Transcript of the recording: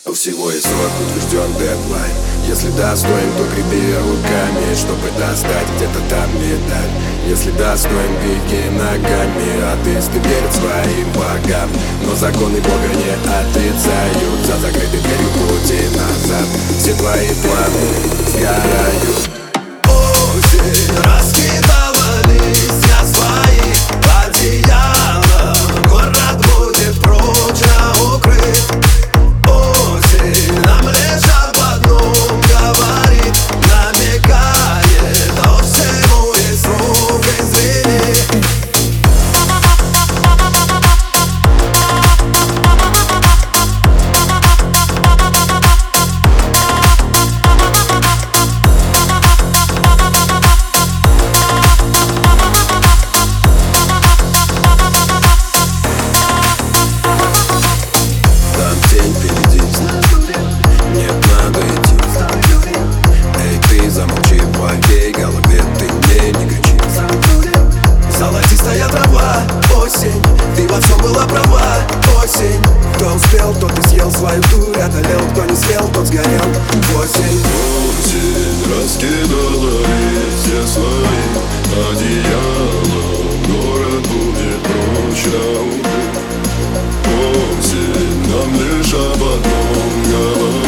У всего есть срок, утвержден дедлайн. Если достоин, то греби руками, чтобы достать где-то там медаль. Если достоин, беги ногами, а ты верит своим богам. Но законы Бога не отрицают, за закрытой дверью пути назад. Все твои планы сгорают. Осень раскидала листья свои одеялом, город будет прочно укрыт. Осень нам лишь об одном говорит, намекает, но всему есть срок, извини. Замолчи в моей голове, ты мне не кричи. Золотистая трава, осень, ты во всем была права, осень. Кто успел, тот и съел свою дурь, одолел, кто не съел, тот сгорел. Осень, осень раскидала листья свои одеялом, город будет прочно укрыт. Осень нам лишь об одном говорит.